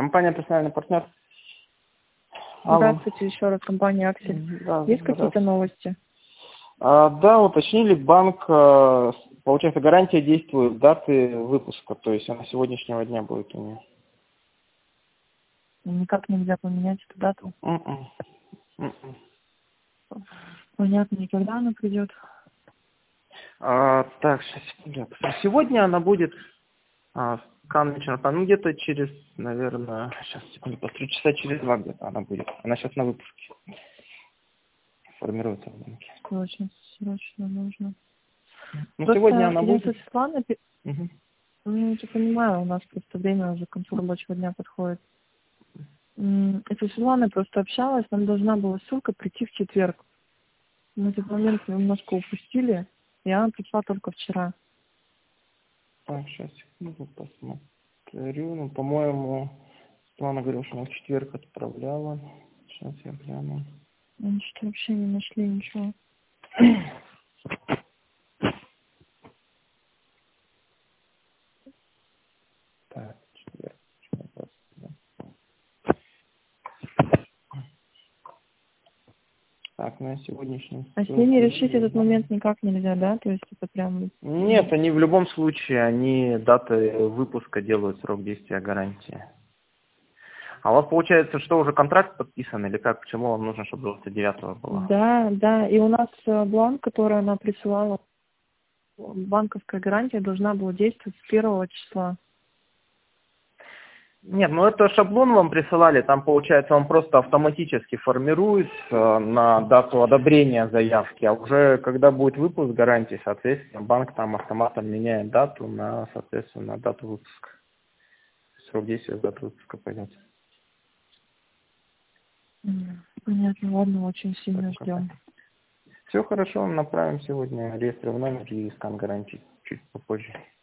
Компания «Профессиональный партнер». Алло. Здравствуйте, еще раз, компания «Аксель». Да, Есть какие-то новости? Да, уточнили, банк, получается, гарантия действует даты выпуска, то есть она сегодняшнего дня будет у нее. Никак нельзя поменять эту дату. Понятно, и когда она придет? Так, сейчас, секунду. Сегодня она будет ну, где-то через, наверное, сейчас, секунду, посмотрю, часа через 2 где-то она будет. Она сейчас на выпуске. Формируется в банке. Очень срочно нужно. Ну, Просто сегодня она я будет. со Светланой, ну, я понимаю, у нас просто время уже к концу рабочего дня подходит. Я со Светланой просто общалась, нам должна была ссылка прийти в четверг. Мы этот момент немножко упустили, и она пришла только вчера. Так, сейчас, секунду, посмотрю. Ну, по-моему, Светлана говорила, что она в четверг отправляла. Сейчас я гляну. Мы что-то вообще не нашли ничего. Так, четверг. Так, на сегодняшний. А с ними решить этот момент никак нельзя, да? То есть это прям... Нет, они в любом случае, они даты выпуска делают срок действия гарантии. А у вас получается, что уже контракт подписан, или как, почему вам нужно, чтобы 29-го было? Да, и у нас бланк, который она присылала, банковская гарантия должна была действовать с 1 числа. Нет, ну это шаблон вам присылали, там получается он просто автоматически формируется на дату одобрения заявки, а уже когда будет выпуск гарантии, соответственно, банк там автоматом меняет дату на, соответственно, дату выпуска. Срок действия даты выпуска пойдет. Понятно, ладно, очень сильно ждем. Все хорошо, направим сегодня реестр в номер и скан гарантии чуть попозже.